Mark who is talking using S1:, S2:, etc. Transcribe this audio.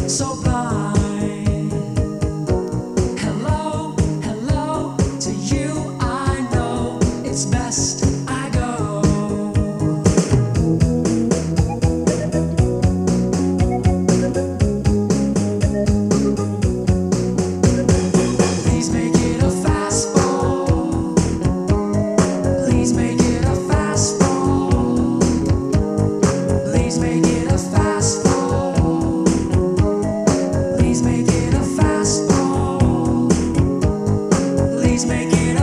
S1: so blind. Hello, hello to you. I know it's best I go. Please make it a fast ball. Please make it a fast ball. Please make it a fast ball. Please make it a fast ball. Please make it